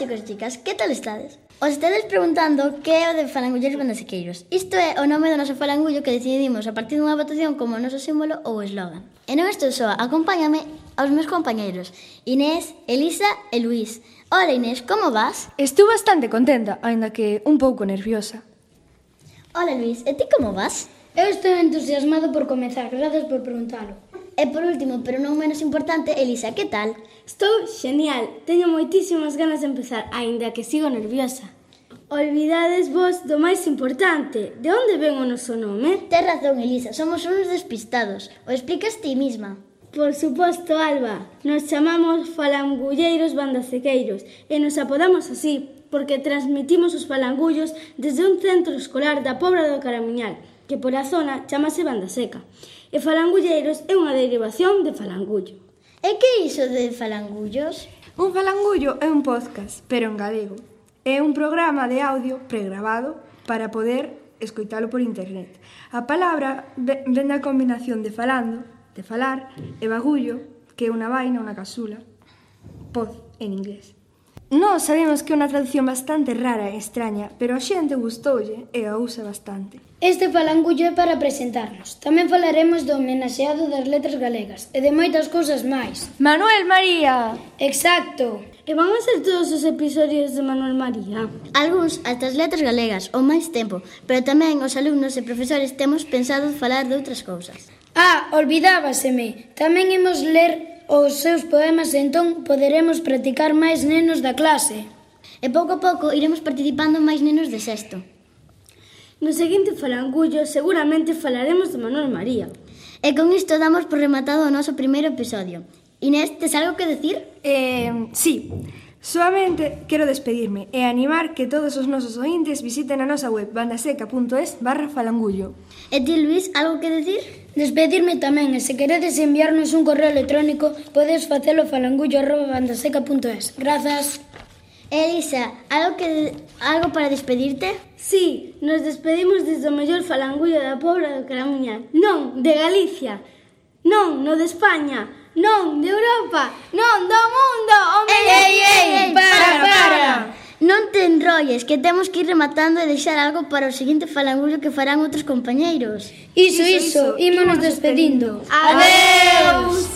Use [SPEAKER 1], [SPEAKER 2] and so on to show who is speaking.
[SPEAKER 1] chicos e chicas, que tal estades? Os estades preguntando que é o de Falangulleiros Bandasequeiros. Isto é o nome do noso falangullo que decidimos a partir dunha votación como o noso símbolo ou eslogan. E non estou soa, acompáñame aos meus compañeiros, Inés, Elisa e Luís. Hola Inés, como vas?
[SPEAKER 2] Estou bastante contenta, aínda que un pouco nerviosa.
[SPEAKER 1] Hola Luís, e ti como vas?
[SPEAKER 3] Eu estou entusiasmado por comezar, grazas por preguntalo.
[SPEAKER 1] E por último, pero non menos importante, Elisa, que tal?
[SPEAKER 4] Estou genial, teño moitísimas ganas de empezar, aínda que sigo nerviosa. Olvidades vos do máis importante, de onde ven o noso nome?
[SPEAKER 1] Tes razón, Elisa, somos uns despistados. O explicas ti mesma.
[SPEAKER 4] Por suposto, Alba, nos chamamos Falangulleiros Bandasequeiros e nos apodamos así porque transmitimos os falangullos desde un centro escolar da Pobra do Caramiñal, que por a zona chamase Bandaseca. E falangulleiros é unha derivación de falangullo.
[SPEAKER 1] E que é iso de falangullos?
[SPEAKER 2] Un falangullo é un podcast, pero en galego. É un programa de audio pregrabado para poder escoitalo por internet. A palabra ven da combinación de falando, de falar, e bagullo, que é unha vaina, unha casula, pod en inglés. Nós sabemos que é unha traducción bastante rara e extraña, pero a xente gustoulle e a usa bastante.
[SPEAKER 3] Este falangullo é para presentarnos. Tamén falaremos do homenaxeado das letras galegas e de moitas cousas máis.
[SPEAKER 2] Manuel María!
[SPEAKER 3] Exacto!
[SPEAKER 4] E van a ser todos os episodios de Manuel María?
[SPEAKER 1] Algúns ata as letras galegas, ou máis tempo, pero tamén os alumnos e profesores temos pensado falar de outras cousas.
[SPEAKER 3] Olvidábaseme. Tamén imos ler os seus poemas e entón poderemos practicar máis nenos da clase.
[SPEAKER 1] E pouco a pouco iremos participando máis nenos de sexto.
[SPEAKER 4] No seguinte falangullo seguramente falaremos de Manuel María.
[SPEAKER 1] E con isto damos por rematado o noso primeiro episodio. Inés, tes algo que decir?
[SPEAKER 2] Sí. Solamente quero despedirme e animar que todos os nosos ointes visiten a nosa web bandaseca.es/falangullo.
[SPEAKER 1] E ti, Luís, algo que decir?
[SPEAKER 3] Despedirme tamén, e se queredes enviarnos un correo electrónico, podes facelo a falangullo@bandaseca.es. Grazas.
[SPEAKER 1] Elisa, algo para despedirte?
[SPEAKER 4] Sí, nos despedimos desde o mellor falangullo da Pobra do Caramiñal. Non, de Galicia. Non, no de España. Non, de Europa. Non, do mundo.
[SPEAKER 3] Ei, para!
[SPEAKER 1] Non te enrolles, que temos que ir rematando e deixar algo para o seguinte falangullo que farán outros compañeiros.
[SPEAKER 3] Iso, ímonos despedindo.
[SPEAKER 4] Adeus!